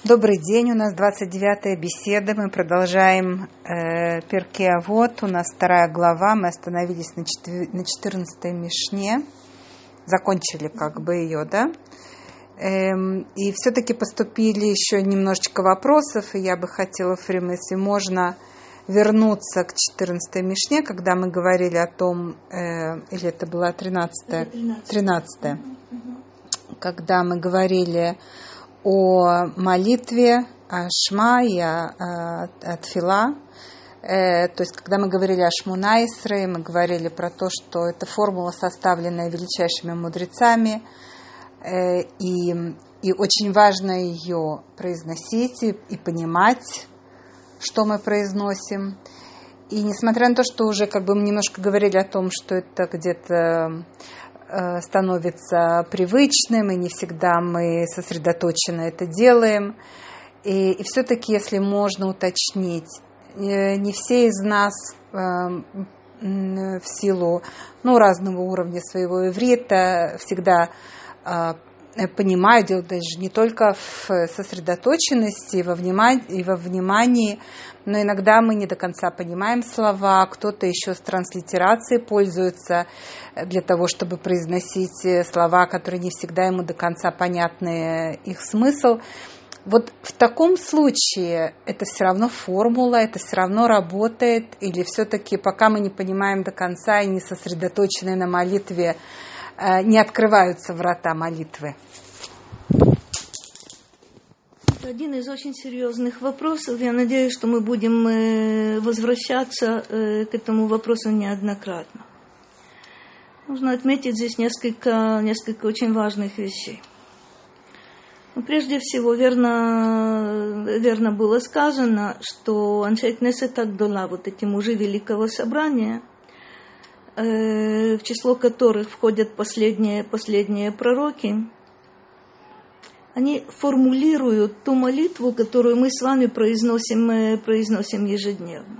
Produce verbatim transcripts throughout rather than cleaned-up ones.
Добрый день, у нас двадцать девятая беседа, мы продолжаем э, Перкей Авот, у нас вторая глава, мы остановились на, четвер... на четырнадцатой мишне, закончили как бы ее, да, эм, и все-таки поступили еще немножечко вопросов, и я бы хотела, Фрим, если можно вернуться к четырнадцатой мишне, когда мы говорили о том, э, или это была тринадцатая, тринадцатая, когда мы говорили о молитве, о Шма и о, о, о Тфила. Э, то есть, когда мы говорили о Шмуна Исрее, мы говорили про то, что это формула, составленная величайшими мудрецами, э, и, и очень важно ее произносить и, и понимать, что мы произносим. И несмотря на то, что уже как бы мы немножко говорили о том, что это где-то становится привычным, и не всегда мы сосредоточенно это делаем. И, и все-таки, если можно уточнить, не все из нас э, в силу ну, разного уровня своего иврита всегда э, понимают, дело даже не только в сосредоточенности и во внимании, и во внимании, но иногда мы не до конца понимаем слова, кто-то еще с транслитерацией пользуется для того, чтобы произносить слова, которые не всегда ему до конца понятны их смысл. Вот в таком случае это все равно формула, это все равно работает, или все-таки пока мы не понимаем до конца и не сосредоточены на молитве, не открываются врата молитвы? Это один из очень серьезных вопросов. Я надеюсь, что мы будем возвращаться к этому вопросу неоднократно. Нужно отметить здесь несколько, несколько очень важных вещей. Ну, прежде всего, верно, верно было сказано, что Аншей Кнесет Агдола, вот эти мужи Великого Собрания, в число которых входят последние, последние пророки, они формулируют ту молитву, которую мы с вами произносим, произносим ежедневно.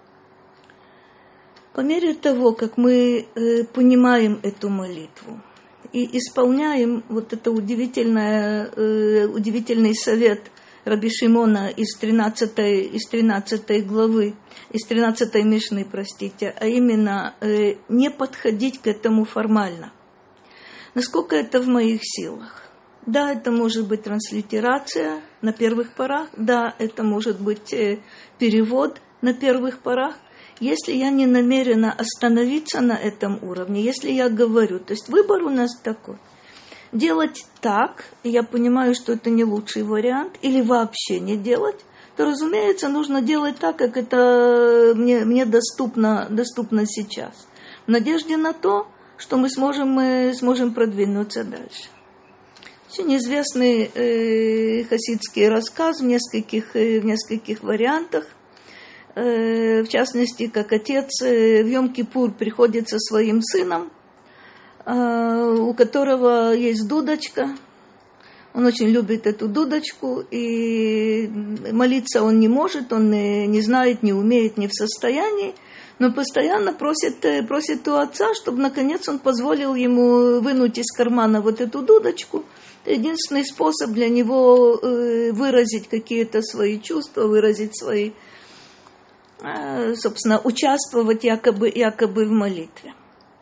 По мере того, как мы понимаем эту молитву и исполняем вот это удивительное, удивительный совет Раби Шимона из тринадцатой, из тринадцатой главы, из тринадцатой мишны, простите, а именно э, не подходить к этому формально. Насколько это в моих силах? Да, это может быть транслитерация на первых порах, да, это может быть э, перевод на первых порах. Если я не намерена остановиться на этом уровне, если я говорю, то есть выбор у нас такой. Делать так, и я понимаю, что это не лучший вариант, или вообще не делать, то, разумеется, нужно делать так, как это мне, мне доступно, доступно сейчас. В надежде на то, что мы сможем, мы сможем продвинуться дальше. Очень известный э, хасидский рассказ в нескольких, э, в нескольких вариантах. Э, в частности, как отец э, в Йом-Кипур приходит со своим сыном, у которого есть дудочка. Он очень любит эту дудочку, и молиться он не может, он не знает, не умеет, не в состоянии, но постоянно просит, просит у отца, чтобы, наконец, он позволил ему вынуть из кармана вот эту дудочку. Это единственный способ для него выразить какие-то свои чувства, выразить свои, собственно, участвовать якобы, якобы в молитве.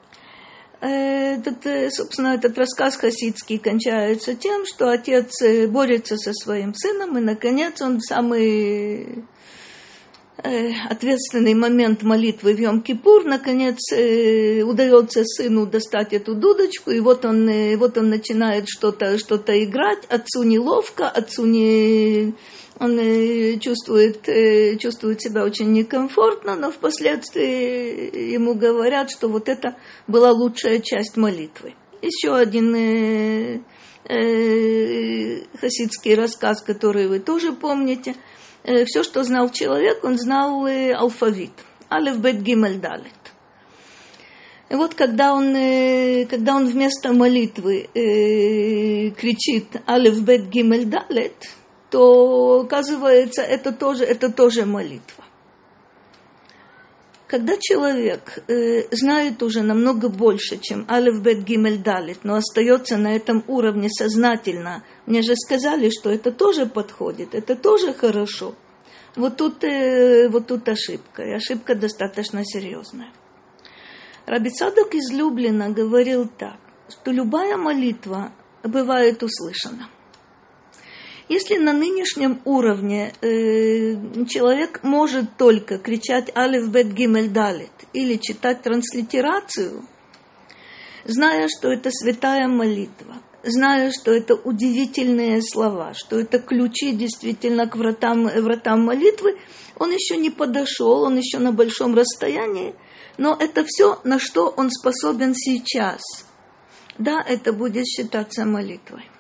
Этот, собственно, этот рассказ хасидский кончается тем, что отец борется со своим сыном, и, наконец, он в самый ответственный момент молитвы в Йом-Кипур, наконец, удается сыну достать эту дудочку, и вот он, вот он начинает что-то, что-то играть, отцу неловко, отцу не... Он чувствует, чувствует себя очень некомфортно, но впоследствии ему говорят, что вот это была лучшая часть молитвы. Еще один э, э, хасидский рассказ, который вы тоже помните. Э, все, что знал человек, он знал э, алфавит. Алеф, бет, гимель, далет. И вот когда он, э, когда он вместо молитвы э, кричит алеф, бет, гимель, далет, то, оказывается, это тоже, это тоже молитва. Когда человек э, знает уже намного больше, чем алеф, бет, гимель, далит, но остается на этом уровне сознательно, мне же сказали, что это тоже подходит, это тоже хорошо. Вот тут, э, вот тут ошибка, и ошибка достаточно серьезная. Раби Цадок из Люблина говорил так, что любая молитва бывает услышана. Если на нынешнем уровне э, человек может только кричать алеф, бет, гимель, далит или читать транслитерацию, зная, что это святая молитва, зная, что это удивительные слова, что это ключи действительно к вратам, вратам молитвы, он еще не подошел, он еще на большом расстоянии, но это все, на что он способен сейчас. Да, это будет считаться молитвой.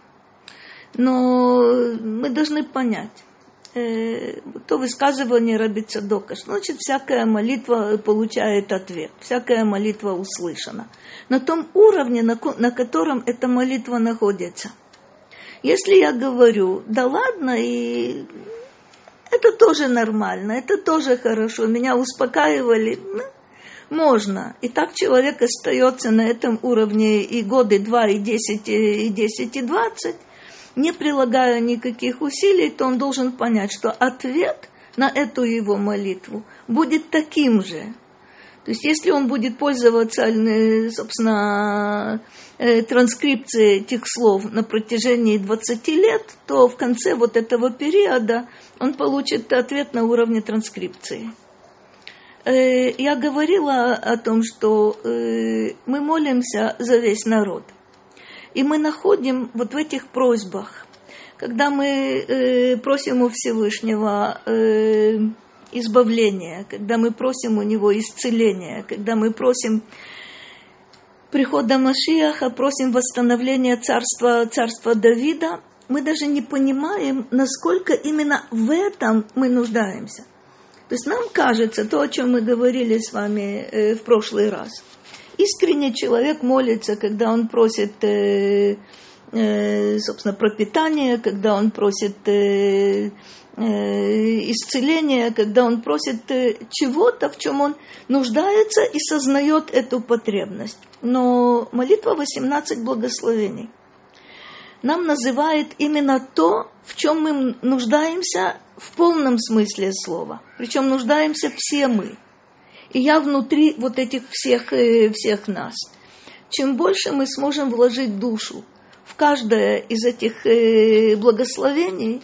Но мы должны понять, э, то высказывание Раби Цадока, что значит всякая молитва получает ответ, всякая молитва услышана. На том уровне, на, на котором эта молитва находится. Если я говорю, да ладно, и это тоже нормально, это тоже хорошо, меня успокаивали, ну, можно. И так человек остается на этом уровне и годы два, и десять, и десять, и двадцать, не прилагая никаких усилий, то он должен понять, что ответ на эту его молитву будет таким же. То есть, если он будет пользоваться, собственно, транскрипцией этих слов на протяжении двадцати лет, то в конце вот этого периода он получит ответ на уровне транскрипции. Я говорила о том, что мы молимся за весь народ. И мы находим вот в этих просьбах, когда мы просим у Всевышнего избавления, когда мы просим у него исцеления, когда мы просим прихода Машиаха, просим восстановления царства, царства Давида, мы даже не понимаем, насколько именно в этом мы нуждаемся. То есть нам кажется, то, о чем мы говорили с вами э, в прошлый раз. Искренне человек молится, когда он просит, э, э, собственно, пропитание, когда он просит э, э, исцеления, когда он просит э, чего-то, в чем он нуждается и сознает эту потребность. Но молитва восемнадцать благословений нам называет именно то, в чем мы нуждаемся в полном смысле слова. Причем нуждаемся все мы. И я внутри вот этих всех, всех нас. Чем больше мы сможем вложить душу в каждое из этих благословений,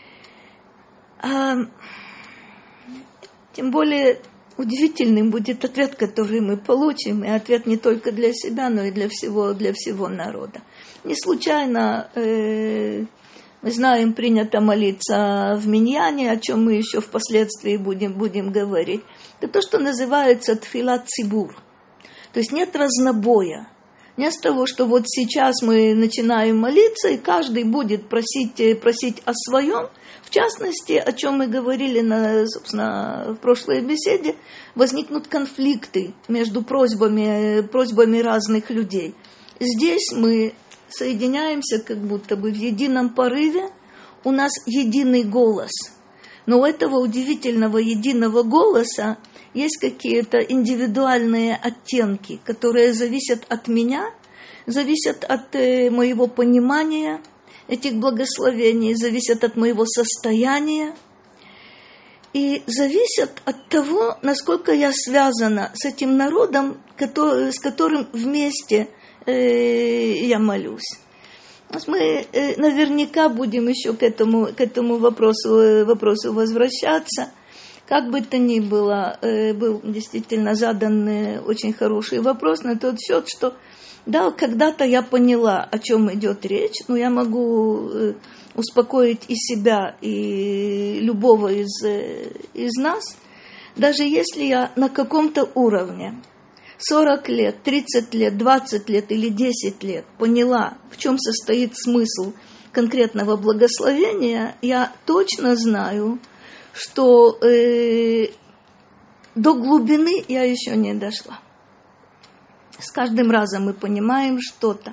тем более удивительным будет ответ, который мы получим. И ответ не только для себя, но и для всего, для всего народа. Не случайно... Э- Мы знаем, принято молиться в миньяне, о чем мы еще впоследствии будем, будем говорить. Это то, что называется тфилат цибур. То есть нет разнобоя. Нет того, что вот сейчас мы начинаем молиться, и каждый будет просить, просить о своем. В частности, о чем мы говорили на, собственно, в прошлой беседе, возникнут конфликты между просьбами, просьбами разных людей. Здесь мы соединяемся как будто бы в едином порыве, у нас единый голос. Но у этого удивительного единого голоса есть какие-то индивидуальные оттенки, которые зависят от меня, зависят от э, моего понимания этих благословений, зависят от моего состояния и зависят от того, насколько я связана с этим народом, который, с которым вместе я молюсь. Мы наверняка будем еще к этому, к этому вопросу, вопросу возвращаться. Как бы то ни было, был действительно задан очень хороший вопрос на тот счет, что да, когда-то я поняла, о чем идет речь, но я могу успокоить и себя, и любого из, из нас, даже если я на каком-то уровне сорок лет, тридцать лет, двадцать лет или десять лет поняла, в чем состоит смысл конкретного благословения, я точно знаю, что э, до глубины я еще не дошла. С каждым разом мы понимаем что-то.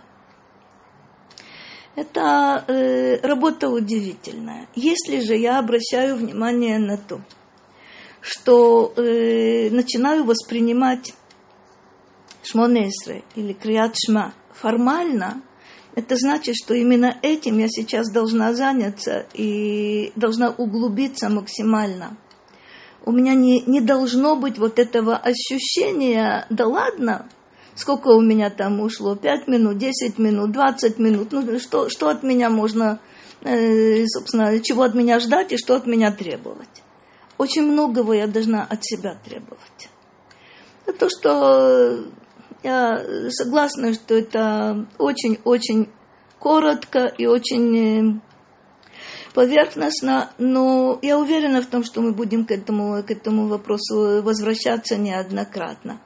Это э, работа удивительная. Если же я обращаю внимание на то, что э, начинаю воспринимать Шмоне Эсрей или Криат Шма формально, это значит, что именно этим я сейчас должна заняться и должна углубиться максимально. У меня не, не должно быть вот этого ощущения, да ладно, сколько у меня там ушло, пять минут, десять минут, двадцать минут, ну что, что от меня можно, э, собственно, чего от меня ждать и что от меня требовать. Очень многого я должна от себя требовать. Это то, что я согласна, что это очень-очень коротко и очень поверхностно, но я уверена в том, что мы будем к этому, к этому вопросу возвращаться неоднократно.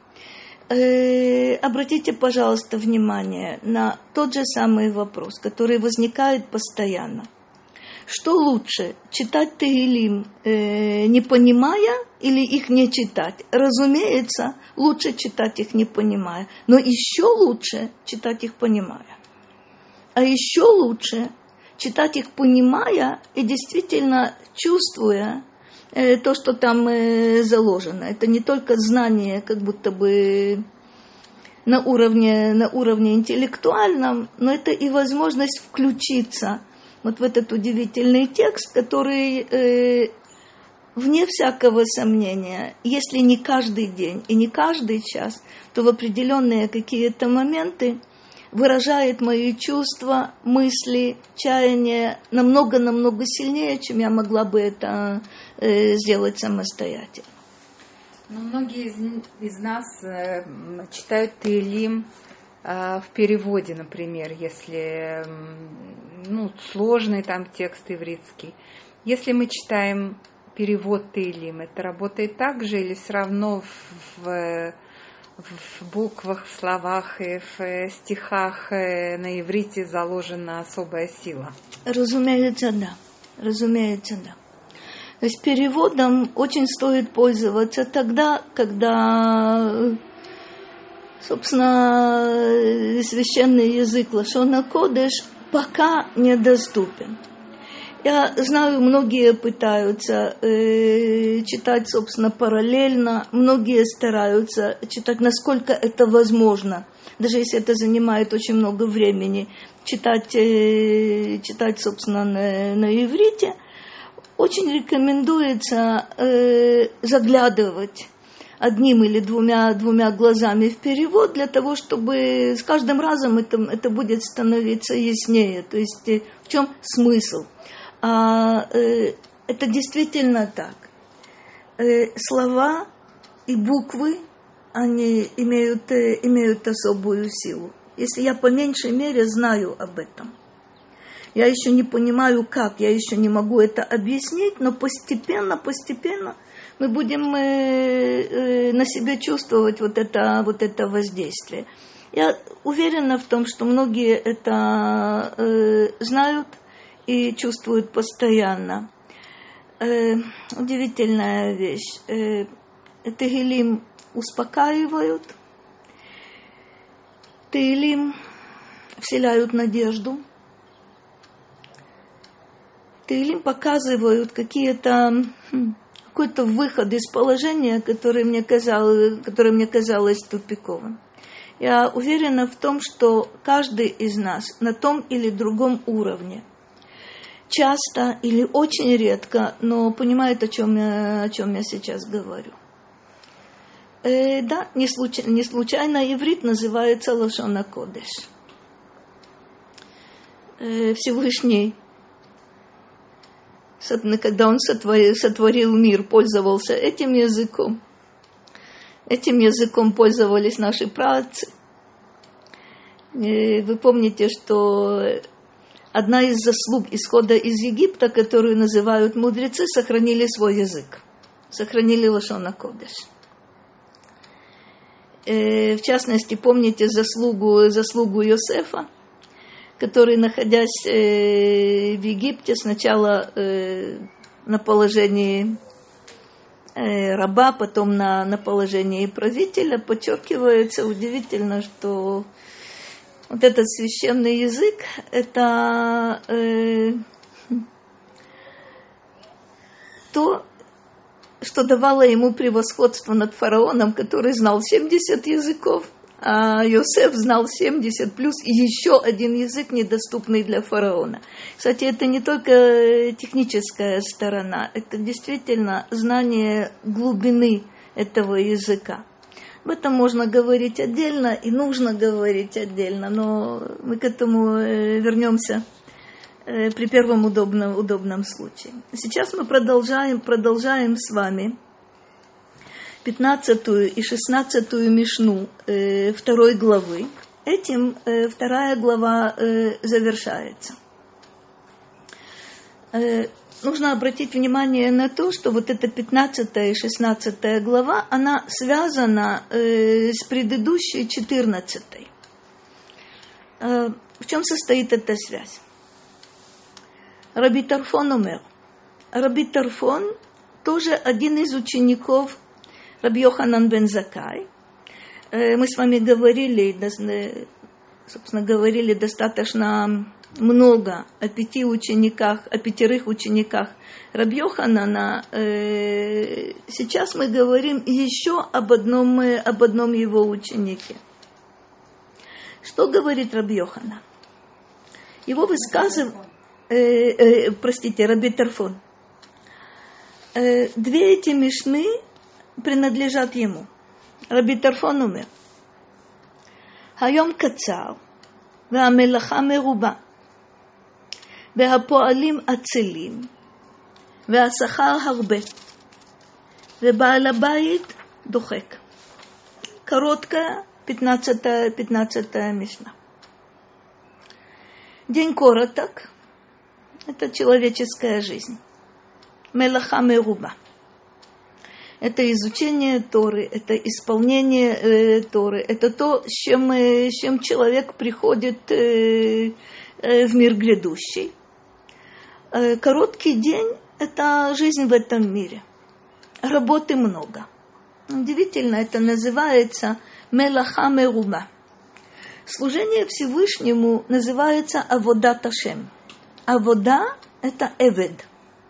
Э, обратите, пожалуйста, внимание на тот же самый вопрос, который возникает постоянно. Что лучше, читать Тегилим, э, не понимая, или их не читать? Разумеется, лучше читать их не понимая, но еще лучше читать их понимая. А еще лучше читать их понимая и действительно чувствуя э, то, что там э, заложено. Это не только знание, как будто бы на уровне, на уровне интеллектуальном, но это и возможность включиться вот в этот удивительный текст, который, э, вне всякого сомнения, если не каждый день и не каждый час, то в определенные какие-то моменты выражает мои чувства, мысли, чаяния намного-намного сильнее, чем я могла бы это э, сделать самостоятельно. Но многие из, из нас э, читают Тегилим в переводе, например, если ну, сложный там текст ивритский. Если мы читаем перевод Тегилим, это работает так же или все равно в, в, в буквах, в словах и в стихах на иврите заложена особая сила? Разумеется, да. Разумеется, да. То есть переводом очень стоит пользоваться тогда, когда, собственно, священный язык Лашон ха-Кодеш пока недоступен. Я знаю, многие пытаются э, читать, собственно, параллельно, многие стараются читать, насколько это возможно, даже если это занимает очень много времени, читать, э, читать собственно, на, на иврите. Очень рекомендуется э, заглядывать одним или двумя, двумя глазами в перевод, для того, чтобы с каждым разом это, это будет становиться яснее. То есть э, в чем смысл? А, э, это действительно так. Э, слова и буквы, они имеют, э, имеют особую силу. Если я по меньшей мере знаю об этом. Я еще не понимаю, как, я еще не могу это объяснить, но постепенно, постепенно мы будем э, э, на себе чувствовать вот это, вот это воздействие. Я уверена в том, что многие это э, знают и чувствуют постоянно. Э, удивительная вещь. Э, Тегилим успокаивают, Тегилим вселяют надежду, Тегилим показывают какие-то, какой-то выход из положения, которое мне казалось, которое мне казалось тупиковым. Я уверена в том, что каждый из нас на том или другом уровне часто или очень редко, но понимает, о чем я, о чем я сейчас говорю. Э, да, не случайно, не случайно иврит называется Лашон ха-Кодеш. Э, Всевышний, когда он сотворил, сотворил мир, пользовался этим языком. Этим языком пользовались наши праотцы. Вы помните, что одна из заслуг исхода из Египта, которую называют мудрецы, сохранили свой язык. Сохранили Лашон ха-Кодеш. В частности, помните заслугу, заслугу Йосефа, который, находясь в Египте, сначала на положении раба, потом на, на положении правителя, подчеркивается удивительно, что вот этот священный язык, это э, то, что что давало ему превосходство над фараоном, который знал семьдесят языков, а Йосеф знал семьдесят плюс и еще один язык, недоступный для фараона. Кстати, это не только техническая сторона, это действительно знание глубины этого языка. Об этом можно говорить отдельно и нужно говорить отдельно, но мы к этому вернемся при первом удобном, удобном случае. Сейчас мы продолжаем, продолжаем с вами пятнадцатую и шестнадцатую мишну э, второй главы. Этим э, вторая глава э, завершается. Э, нужно обратить внимание на то, что вот эта пятнадцатая и шестнадцатая глава, она связана э, с предыдущей четырнадцатой. Э, в чем состоит эта связь? Раби Тарфон умер. Раби Тарфон тоже один из учеников Раби Йоханан бен Заккай. Мы с вами говорили, собственно, говорили достаточно много о пяти учениках, о пятерых учениках Раби Йоханана. Сейчас мы говорим еще об одном, об одном его ученике. Что говорит Раби Йоханан? Его высказывание, э, э, простите, Раби Тарфон. Э, две эти мишны принадлежат ему. Раби Тарфон умер. היום קצר, והמלאכה מרובה, והפועלים עצלים, והשכר הרבה, ובעל הבית דוחק. Короткая, пятнадцатая, пятнадцатая мишна. День короток, это человеческая жизнь. Мелаха меруба. Это изучение Торы, это исполнение э, Торы, это то, с чем, э, с чем человек приходит э, э, в мир грядущий. Э, короткий день – это жизнь в этом мире. Работы много. Удивительно, это называется мелаха меруба. Служение Всевышнему называется аводат Ашем. Авода – это эвед,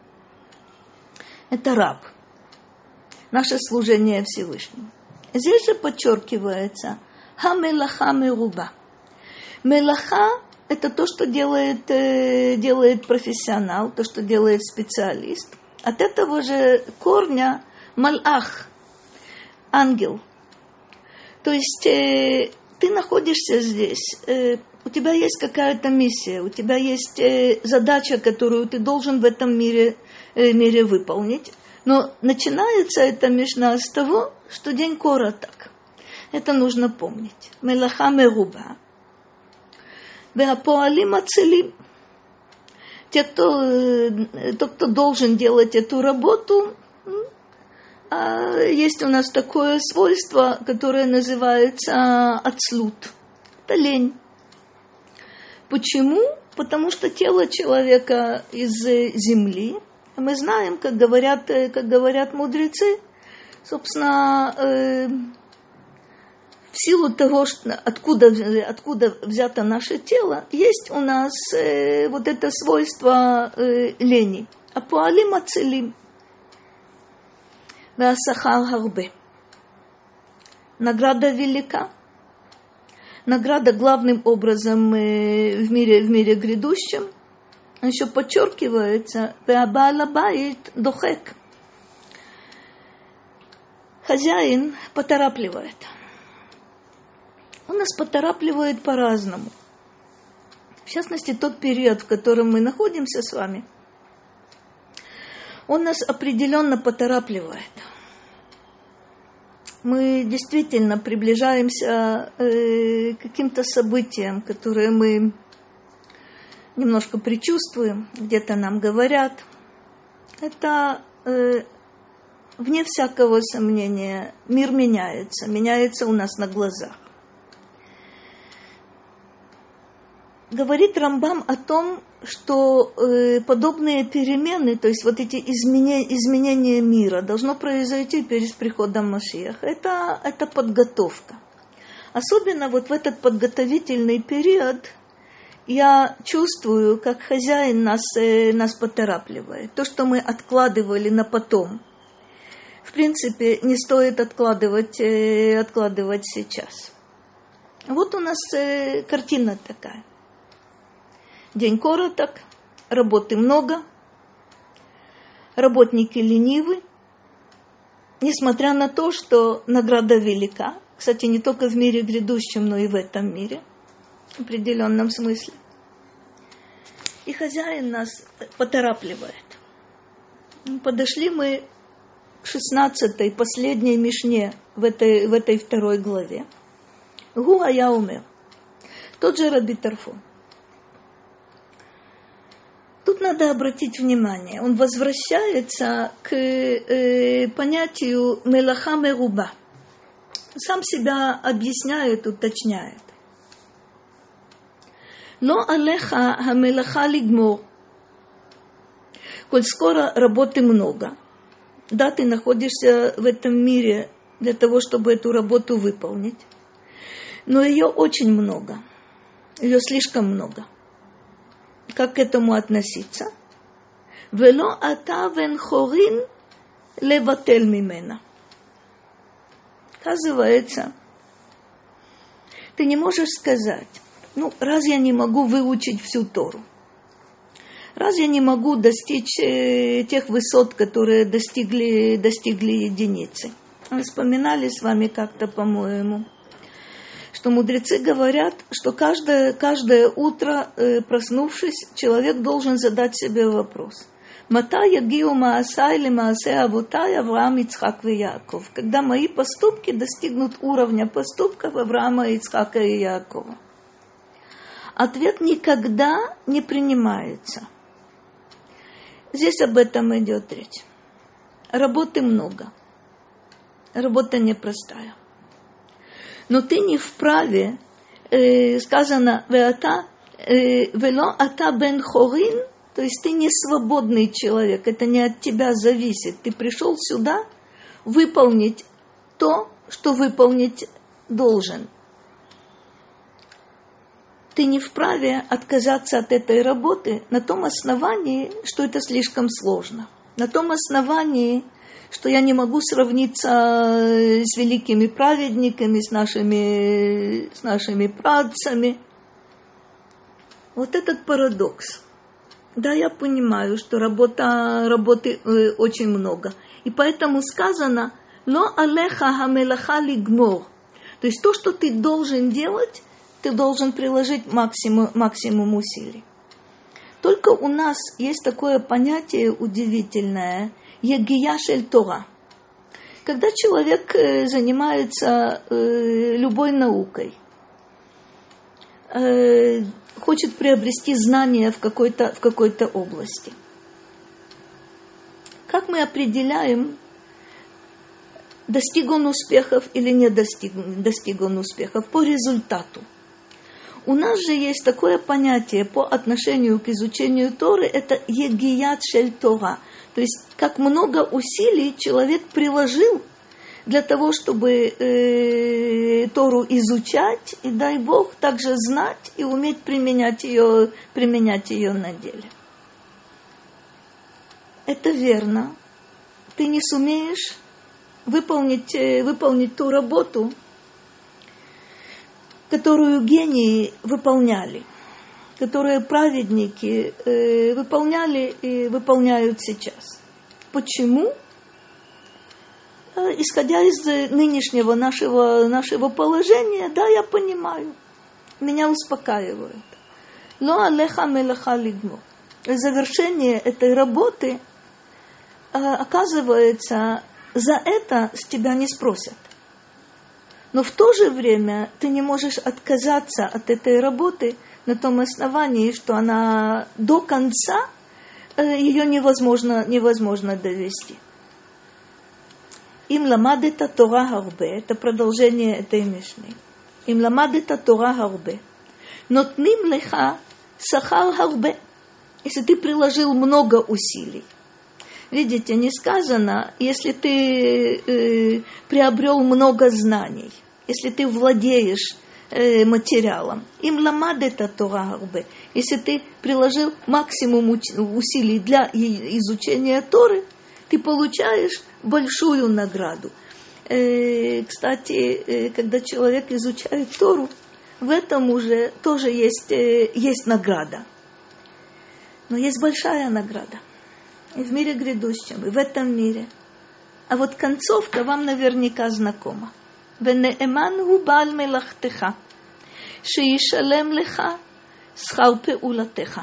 это раб. Наше служение Всевышнему. Здесь же подчеркивается ха-мелаха меруба. Мелаха – это то, что делает, делает профессионал, то, что делает специалист. От этого же корня малах, ангел. То есть э, ты находишься здесь, э, у тебя есть какая-то миссия, у тебя есть э, задача, которую ты должен в этом мире, э, мире выполнить. Но начинается эта мишна с того, что день короток. Это нужно помнить. Мелаха меруба. Веапоалим ацелим. Те, кто, тот, кто должен делать эту работу, есть у нас такое свойство, которое называется ацлут. Это лень. Почему? Потому что тело человека из земли. Мы знаем, как говорят, как говорят мудрецы, собственно, э, в силу того, что, откуда, откуда взято наше тело, есть у нас э, вот это свойство э, лени. Апуалим ацелим. Веасахар харбе. Награда велика. Награда главным образом э, в мире, в мире грядущем. Еще подчеркивается, «Веабаал абайт дохек». Хозяин поторапливает. Он нас поторапливает по-разному. В частности, тот период, в котором мы находимся с вами, он нас определенно поторапливает. Мы действительно приближаемся э, к каким-то событиям, которые мы немножко предчувствуем, где-то нам говорят. Это, э, вне всякого сомнения, мир меняется, меняется у нас на глазах. Говорит Рамбам о том, что э, подобные перемены, то есть вот эти изменения, изменения мира, должно произойти перед приходом Машиаха. Это, это подготовка. Особенно вот в этот подготовительный период я чувствую, как хозяин нас, э, нас поторапливает. То, что мы откладывали на потом, в принципе, не стоит откладывать, откладывать сейчас. Вот у нас картина такая. День короток, работы много, работники ленивы, несмотря на то, что награда велика. Кстати, не только в мире грядущем, но и в этом мире, в определенном смысле. И хозяин нас поторапливает. Подошли мы к шестнадцатой, последней мишне в этой, в этой второй главе. Гу ая умер. Тот же Раби Тарфон. Тут надо обратить внимание. Он возвращается к э, понятию мелаха меруба. Сам себя объясняет, уточняет. Но алеха хамелаха лигмор. Коль скоро работы много, да, ты находишься в этом мире для того, чтобы эту работу выполнить, но ее очень много, ее слишком много. Как к этому относиться? Вело ата вен хорин леватель мимена. Оказывается, ты не можешь сказать, ну, раз я не могу выучить всю Тору, раз я не могу достичь э, тех высот, которые достигли, достигли единицы. Мы вспоминали с вами как-то, по-моему, что мудрецы говорят, что каждое, каждое утро, э, проснувшись, человек должен задать себе вопрос. Мата ягиу маасай ли маасе авотай Авраам, Ицхак и Яаков. Когда мои поступки достигнут уровня поступков Авраама, Ицхака и Яакова. Ответ никогда не принимается. Здесь об этом идет речь. Работы много. Работа непростая. Но ты не вправе, э, сказано, «Веата, э, вело ата бен хорин», то есть ты не свободный человек, это не от тебя зависит. Ты пришел сюда выполнить то, что выполнить должен. Ты не вправе отказаться от этой работы на том основании, что это слишком сложно. На том основании, что я не могу сравниться с великими праведниками, с нашими, с нашими працами. Вот этот парадокс. Да, я понимаю, что работа, работы э, очень много. И поэтому сказано «Ло алеха хамелаха лигмор». То есть то, что ты должен делать, ты должен приложить максимум, максимум усилий. Только у нас есть такое понятие удивительное «егия шель Тора». Когда человек занимается э, любой наукой, э, хочет приобрести знания в какой-то, в какой-то области, как мы определяем, достиг он успехов или не достиг, достиг он успехов? По результату. У нас же есть такое понятие по отношению к изучению Торы, это егият шель Тора. То есть, как много усилий человек приложил для того, чтобы э, Тору изучать, и, дай Бог, также знать и уметь применять ее, применять ее на деле. Это верно. Ты не сумеешь выполнить, выполнить ту работу, которую гении выполняли, которые праведники э, выполняли и выполняют сейчас. Почему? Э, исходя из нынешнего нашего, нашего положения, да, я понимаю, меня успокаивает. Но алеха мелаха лигмо. Завершение этой работы, э, оказывается, за это с тебя не спросят. Но в то же время ты не можешь отказаться от этой работы на том основании, что она до конца, ее невозможно, невозможно довести. Им ламадета Тора харбе, это продолжение этой мишны. Им ламадета Тора харбе, нотним леха сахар харбе, если ты приложил много усилий. Видите, не сказано, если ты э, приобрел много знаний, если ты владеешь э, материалом, им ламадета Тора харбе, если ты приложил максимум усилий для изучения Торы, ты получаешь большую награду. Э, кстати, э, когда человек изучает Тору, в этом уже тоже есть, э, есть награда. Но есть большая награда. И в мире грядущем, и в этом мире. А вот концовка вам наверняка знакома. «Венеэман гу бааль мелахтеха, шеишалем леха схар пеулатеха».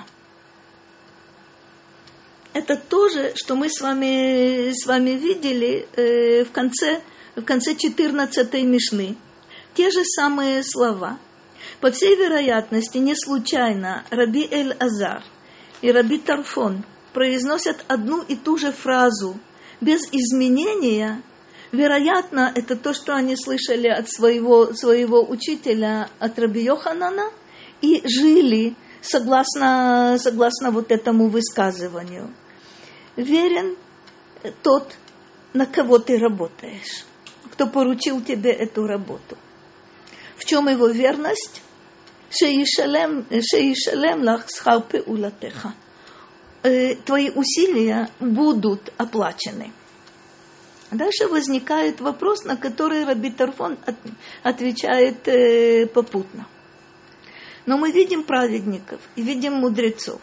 Это то же, что мы с вами, с вами видели э, в конце, в конце четырнадцатой Мишны. Те же самые слова. По всей вероятности, не случайно Раби Эль-Азар и Раби Тарфон произносят одну и ту же фразу без изменения. Вероятно, это то, что они слышали от своего, своего учителя, от Раби Йоханана, и жили согласно, согласно вот этому высказыванию. Верен тот, на кого ты работаешь, кто поручил тебе эту работу. В чем его верность? Шеишалем, шеишалем лах схар пеулатеха. Твои усилия будут оплачены. Дальше возникает вопрос, на который Раби Тарфон отвечает попутно. Но мы видим праведников и видим мудрецов,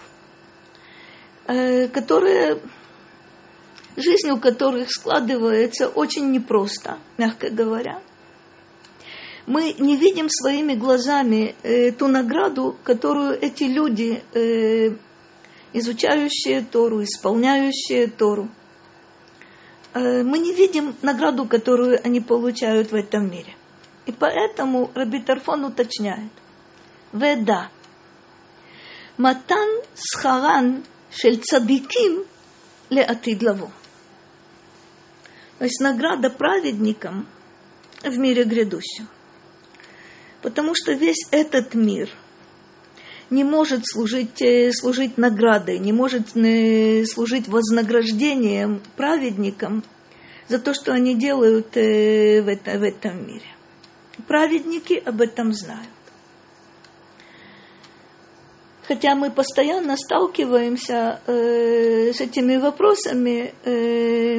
которые, жизнь у которых складывается очень непросто, мягко говоря. Мы не видим своими глазами ту награду, которую эти люди, изучающие Тору, исполняющие Тору, мы не видим награду, которую они получают в этом мире. И поэтому Раби Тарфон уточняет. Веда. Матан схаран шель цадиким леатид лаво. То есть награда праведникам в мире грядущем. Потому что весь этот мир не может служить, служить наградой, не может служить вознаграждением праведникам за то, что они делают в, это, в этом мире. Праведники об этом знают. Хотя мы постоянно сталкиваемся э, с этими вопросами. Э,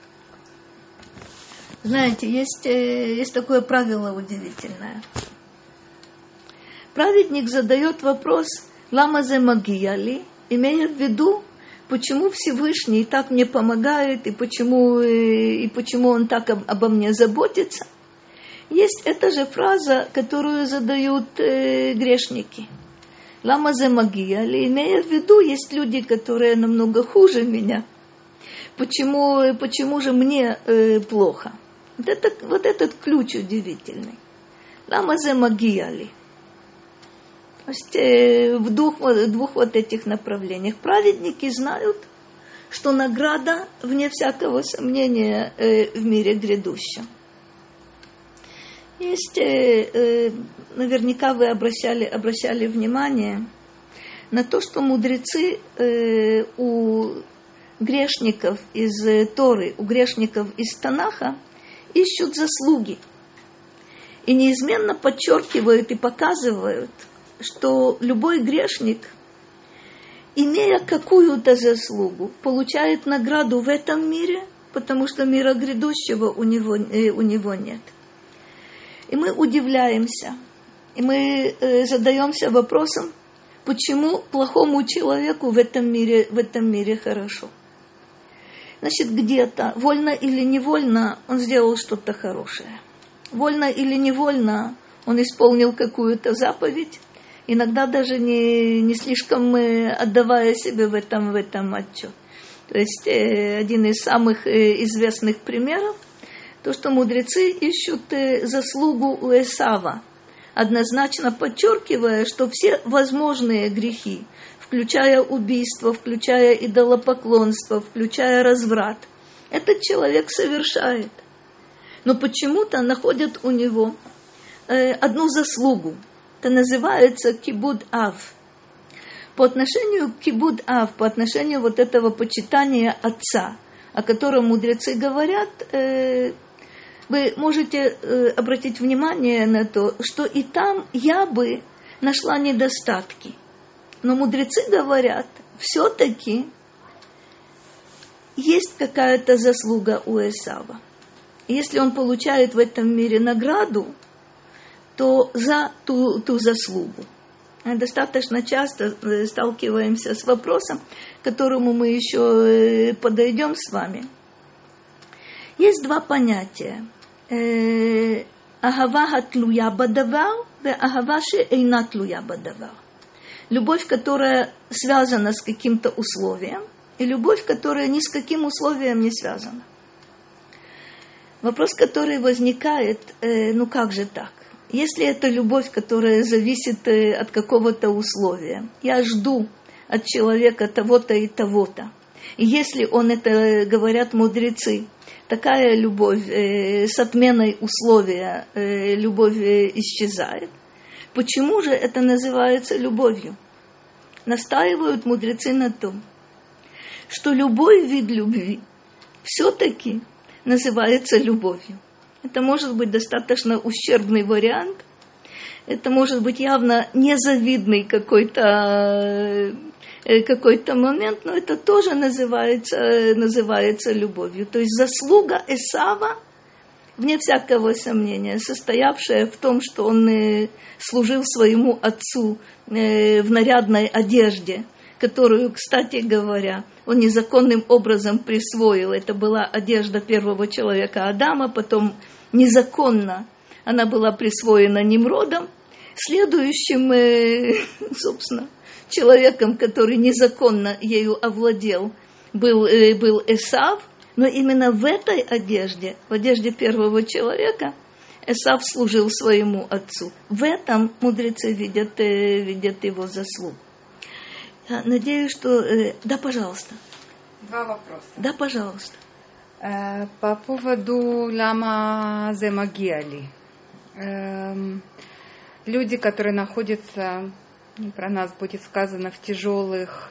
знаете, есть, э, есть такое правило удивительное. Праведник задает вопрос «Лама зе магия ли?», имея в виду, почему Всевышний так мне помогает и почему, и почему он так об, обо мне заботится. Есть эта же фраза, которую задают э, грешники. «Лама зе магия ли?», имея в виду, есть люди, которые намного хуже меня. Почему, почему же мне э, плохо? Вот, это, вот этот ключ удивительный. «Лама зе магия ли?». То есть в двух, двух вот этих направлениях. Праведники знают, что награда, вне всякого сомнения, в мире грядущем. Есть, наверняка вы обращали, обращали внимание на то, что мудрецы у грешников из Торы, у грешников из Танаха ищут заслуги. И неизменно подчеркивают и показывают, что любой грешник, имея какую-то заслугу, получает награду в этом мире, потому что мира грядущего у него, э, у него нет. И мы удивляемся, и мы э, задаемся вопросом, почему плохому человеку в этом мире, в этом мире хорошо. Значит, где-то, вольно или невольно, он сделал что-то хорошее. Вольно или невольно, он исполнил какую-то заповедь, иногда даже не, не слишком отдавая себе в этом, в этом отчет. То есть э, один из самых э, известных примеров, то, что мудрецы ищут э, заслугу у Эсава, однозначно подчеркивая, что все возможные грехи, включая убийство, включая идолопоклонство, включая разврат, этот человек совершает. Но почему-то находят у него э, одну заслугу. Это называется кибуд ав. По отношению к кибуд ав, по отношению вот этого почитания отца, о котором мудрецы говорят, э, вы можете э, обратить внимание на то, что и там я бы нашла недостатки. Но мудрецы говорят, все-таки есть какая-то заслуга у Эсава. Если он получает в этом мире награду, то за ту, ту заслугу. Достаточно часто сталкиваемся с вопросом, к которому мы еще подойдем с вами. Есть два понятия. Ахава хатлуя бадавар, ве ахава шеэйна тлуя бадавар. Любовь, которая связана с каким-то условием, и любовь, которая ни с каким условием не связана. Вопрос, который возникает, ну как же так? Если это любовь, которая зависит от какого-то условия, я жду от человека того-то и того-то, и если он, это говорят мудрецы, такая любовь э, с отменой условия, э, любовь э, исчезает, почему же это называется любовью? Настаивают мудрецы на том, что любой вид любви все-таки называется любовью. Это может быть достаточно ущербный вариант, это может быть явно незавидный какой-то, какой-то момент, но это тоже называется, называется любовью. То есть заслуга Эсава, вне всякого сомнения, состоявшая в том, что он служил своему отцу в нарядной одежде, которую, кстати говоря, он незаконным образом присвоил. Это была одежда первого человека Адама, потом незаконно она была присвоена Нимродом. Следующим, собственно, человеком, который незаконно ею овладел, был, был Эсав. Но именно в этой одежде, в одежде первого человека, Эсав служил своему отцу. В этом мудрецы видят, видят его заслугу. Я надеюсь, что... Да, пожалуйста. Два вопроса. Да, пожалуйста. По поводу лама земагиали. Люди, которые находятся, про нас будет сказано, в тяжелых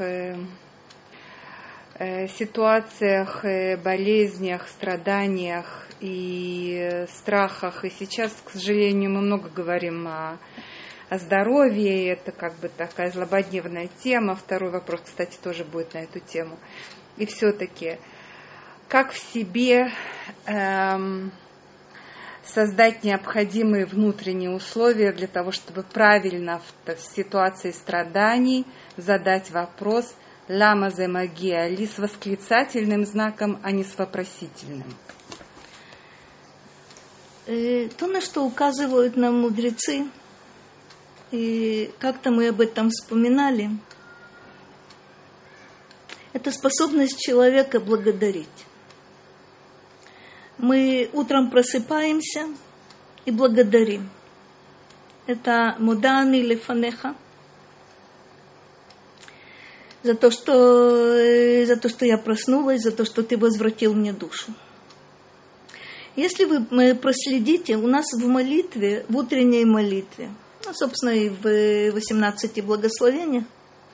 ситуациях, болезнях, страданиях и страхах. И сейчас, к сожалению, мы много говорим о, о здоровье. Это как бы такая злободневная тема. Второй вопрос, кстати, тоже будет на эту тему. И все-таки, как в себе эм, создать необходимые внутренние условия для того, чтобы правильно в, в ситуации страданий задать вопрос «Лама зе магия ли» с восклицательным знаком, а не с вопросительным. То, на что указывают нам мудрецы, и как-то мы об этом вспоминали, это способность человека благодарить. Мы утром просыпаемся и благодарим. Это мудани лефанеха. За то, что, за то, что я проснулась, за то, что ты возвратил мне душу. Если вы проследите, у нас в молитве, в утренней молитве, ну, собственно, и в восемнадцати благословениях,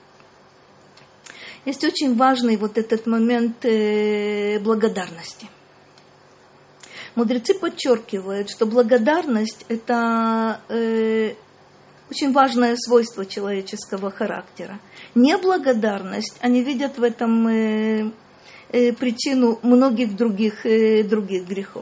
есть очень важный вот этот момент благодарности. Мудрецы подчеркивают, что благодарность – это э, очень важное свойство человеческого характера. Неблагодарность, они видят в этом э, э, причину многих других, э, других грехов.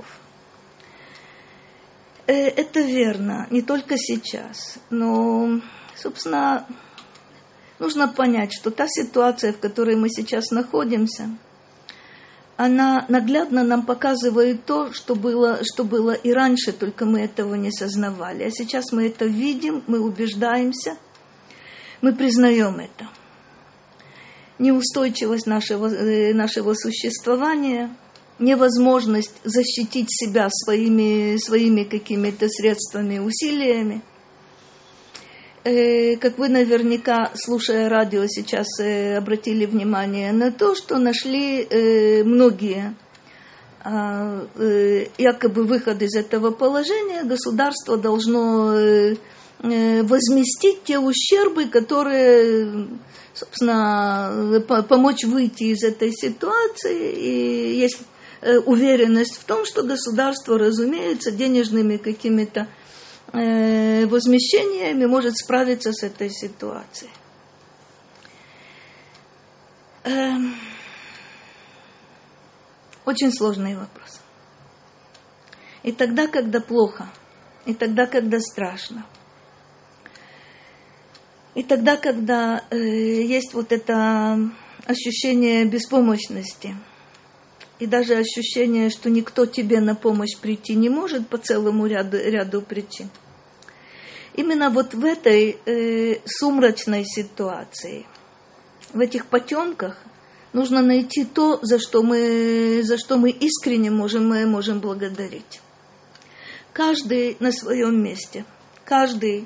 Э, это верно, не только сейчас, но, собственно, нужно понять, что та ситуация, в которой мы сейчас находимся, она наглядно нам показывает то, что было, что было и раньше, только мы этого не сознавали. А сейчас мы это видим, мы убеждаемся, мы признаем это. Неустойчивость нашего, нашего существования, невозможность защитить себя своими, своими какими-то средствами, усилиями. Как вы наверняка, слушая радио, сейчас обратили внимание на то, что нашли многие якобы выход из этого положения. Государство должно возместить те ущербы, которые, собственно, помочь выйти из этой ситуации. И есть уверенность в том, что государство, разумеется, денежными какими-то возмещениями может справиться с этой ситуацией. Очень сложный вопрос. И тогда, когда плохо, и тогда, когда страшно, и тогда, когда э, есть вот это ощущение беспомощности, и даже ощущение, что никто тебе на помощь прийти не может по целому ряду, ряду причин. Именно вот в этой э, сумрачной ситуации, в этих потемках, нужно найти то, за что мы, за что мы искренне можем, мы можем благодарить. Каждый на своем месте, каждый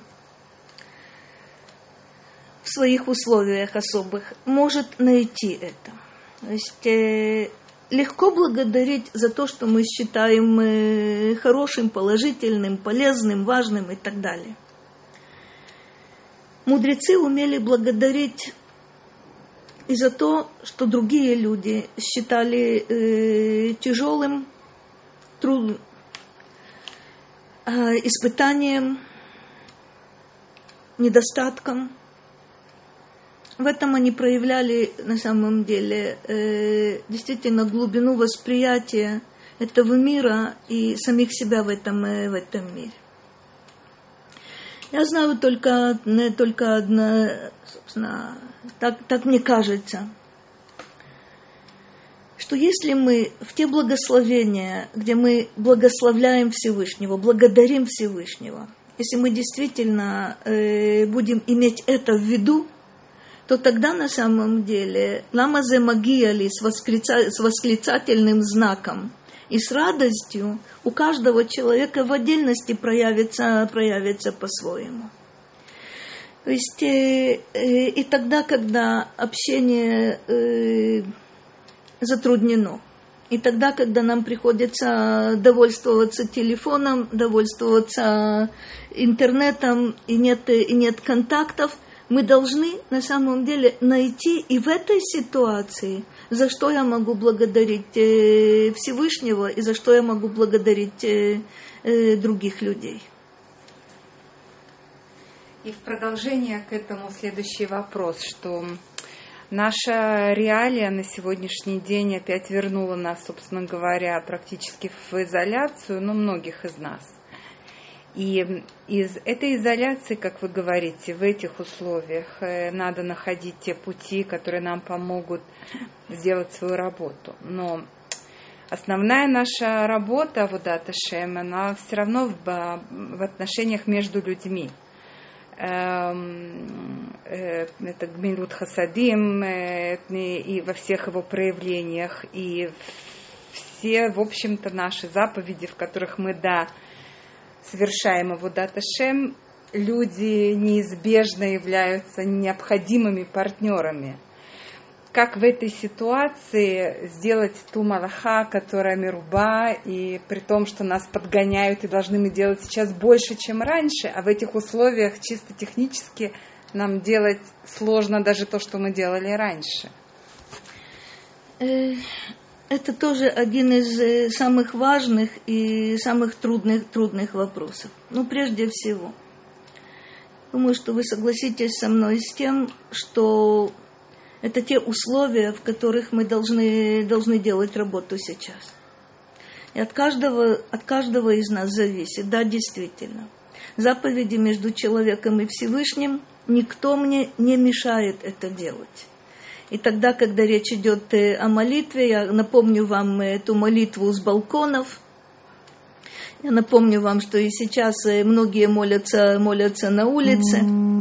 в своих условиях особых может найти это. То есть э, легко благодарить за то, что мы считаем э, хорошим, положительным, полезным, важным и так далее. Мудрецы умели благодарить и за то, что другие люди считали э, тяжелым, трудным э, испытанием, недостатком. В этом они проявляли на самом деле э, действительно глубину восприятия этого мира и самих себя в этом, э, в этом мире. Я знаю только, только одно, собственно, так, так мне кажется, что если мы в те благословения, где мы благословляем Всевышнего, благодарим Всевышнего, если мы действительно э, будем иметь это в виду, то тогда на самом деле лама зе магия ли с, восклица, с восклицательным знаком и с радостью у каждого человека в отдельности проявится, проявится по-своему. То есть э, э, и тогда, когда общение э, затруднено, и тогда, когда нам приходится довольствоваться телефоном, довольствоваться интернетом, и нет, и нет контактов, мы должны на самом деле найти и в этой ситуации, за что я могу благодарить Всевышнего и за что я могу благодарить других людей. И в продолжение к этому следующий вопрос, что наша реалия на сегодняшний день опять вернула нас, собственно говоря, практически в изоляцию, ну, многих из нас. И из этой изоляции, как вы говорите, в этих условиях надо находить те пути, которые нам помогут сделать свою работу. Но основная наша работа, аводат Ашем, она все равно в, в отношениях между людьми. Это гмилут хасадим и во всех его проявлениях. И все, в общем-то, наши заповеди, в которых мы, да, совершаем аводат Ашем, люди неизбежно являются необходимыми партнерами. Как в этой ситуации сделать ту малаха, которая мируба, и при том, что нас подгоняют и должны мы делать сейчас больше, чем раньше, а в этих условиях чисто технически нам делать сложно даже то, что мы делали раньше? Это тоже один из самых важных и самых трудных, трудных вопросов. Ну, прежде всего, думаю, что вы согласитесь со мной с тем, что это те условия, в которых мы должны, должны делать работу сейчас. И от каждого, от каждого из нас зависит, да, действительно. Заповеди между человеком и Всевышним никто мне не мешает это делать. И тогда, когда речь идет о молитве, я напомню вам эту молитву с балконов. Я напомню вам, что и сейчас многие молятся, молятся на улице.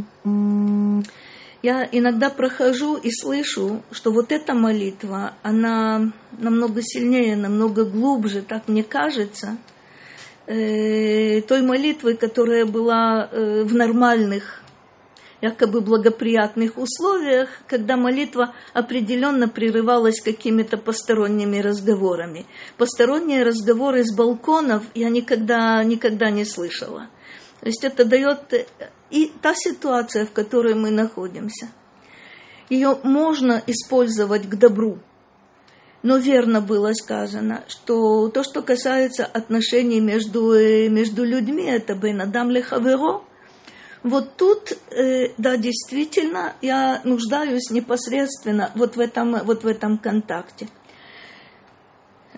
Я иногда прохожу и слышу, что вот эта молитва, она намного сильнее, намного глубже, так мне кажется, э, той молитвы, которая была э, в нормальных, якобы благоприятных условиях, когда молитва определенно прерывалась какими-то посторонними разговорами. Посторонние разговоры с балконов я никогда, никогда не слышала. То есть это дает и та ситуация, в которой мы находимся. Ее можно использовать к добру. Но верно было сказано, что то, что касается отношений между, между людьми, это бен адам ле хаверо. Вот тут, да, действительно, я нуждаюсь непосредственно вот в этом, вот в этом контакте.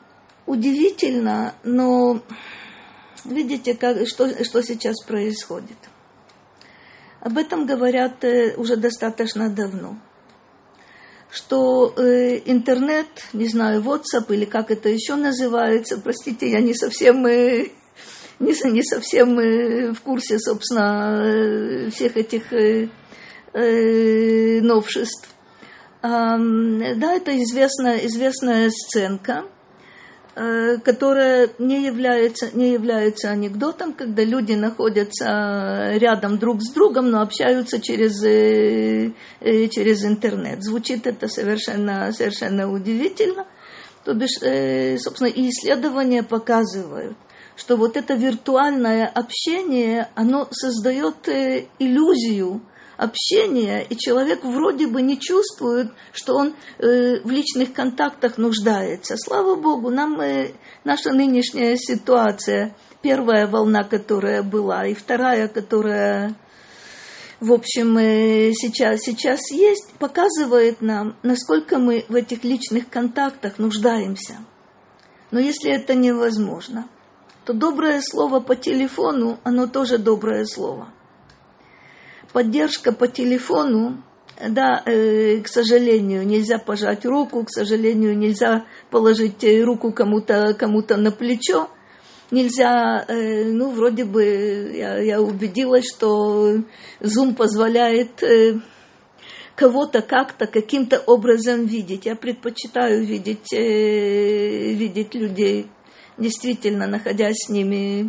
Удивительно, но видите, как, что, что сейчас происходит. Об этом говорят э, уже достаточно давно. Что э, интернет, не знаю, WhatsApp или как это еще называется, простите, я не совсем, э, не, не совсем э, в курсе, собственно, э, всех этих э, э, новшеств. А, да, это известная, известная сценка, э, которая не является, не является анекдотом, когда люди находятся рядом друг с другом, но общаются через, э, э, через интернет. Звучит это совершенно, совершенно удивительно. То бишь, э, собственно, и исследования показывают, что вот это виртуальное общение, оно создает э, иллюзию общения, и человек вроде бы не чувствует, что он э, в личных контактах нуждается. Слава Богу, нам э, наша нынешняя ситуация, первая волна, которая была, и вторая, которая, в общем, э, сейчас, сейчас есть, показывает нам, насколько мы в этих личных контактах нуждаемся. Но если это невозможно, то доброе слово по телефону, оно тоже доброе слово. Поддержка по телефону, да, э, к сожалению, нельзя пожать руку, к сожалению, нельзя положить руку кому-то, кому-то на плечо, нельзя, э, ну, вроде бы, я, я убедилась, что Zoom позволяет э, кого-то как-то, каким-то образом видеть. Я предпочитаю видеть, э, видеть людей, действительно, находясь с ними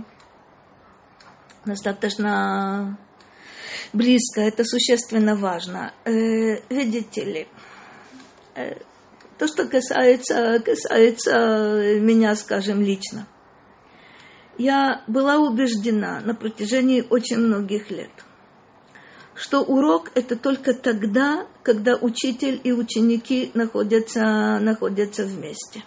достаточно близко, это существенно важно. Э, видите ли, э, то, что касается, касается меня, скажем, лично, я была убеждена на протяжении очень многих лет, что урок – это только тогда, когда учитель и ученики находятся, находятся вместе.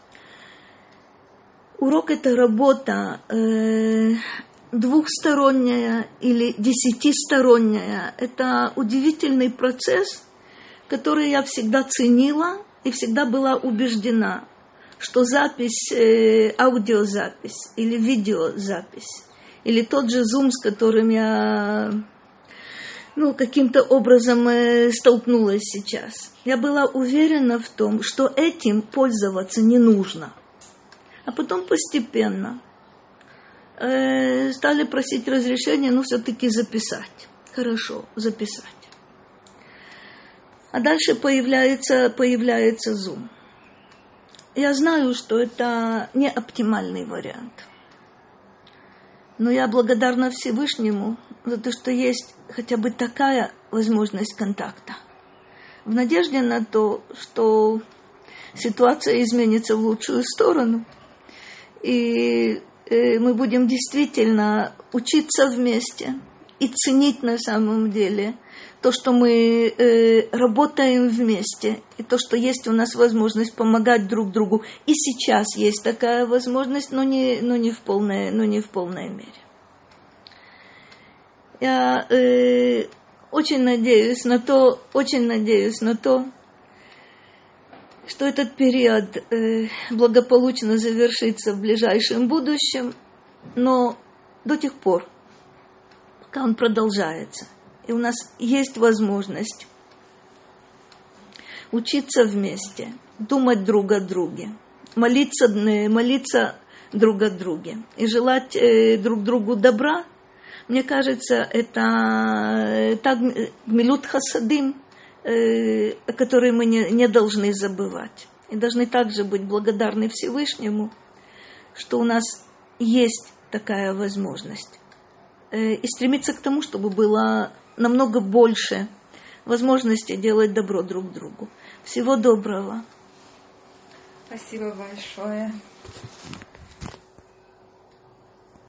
Урок – это работа э, двухсторонняя или десятисторонняя. Это удивительный процесс, который я всегда ценила и всегда была убеждена, что запись, э, аудиозапись или видеозапись, или тот же Zoom, с которым я ну, каким-то образом э, столкнулась сейчас, я была уверена в том, что этим пользоваться не нужно. А потом постепенно э, стали просить разрешения, ну, все-таки записать. Хорошо, записать. А дальше появляется, появляется Zoom. Я знаю, что это не оптимальный вариант. Но я благодарна Всевышнему за то, что есть хотя бы такая возможность контакта. В надежде на то, что ситуация изменится в лучшую сторону. И э, мы будем действительно учиться вместе и ценить на самом деле то, что мы э, работаем вместе, и то, что есть у нас возможность помогать друг другу. И сейчас есть такая возможность, но не, но не, в, полной, но не в полной мере. Я э, очень надеюсь на то, очень надеюсь на то, что этот период э, благополучно завершится в ближайшем будущем, но до тех пор, пока он продолжается, и у нас есть возможность учиться вместе, думать друг о друге, молиться, молиться друг о друге и желать э, друг другу добра, мне кажется, это так гмилут хасадим, которые мы не, не должны забывать. И должны также быть благодарны Всевышнему, что у нас есть такая возможность. И стремиться к тому, чтобы было намного больше возможности делать добро друг другу. Всего доброго. Спасибо большое.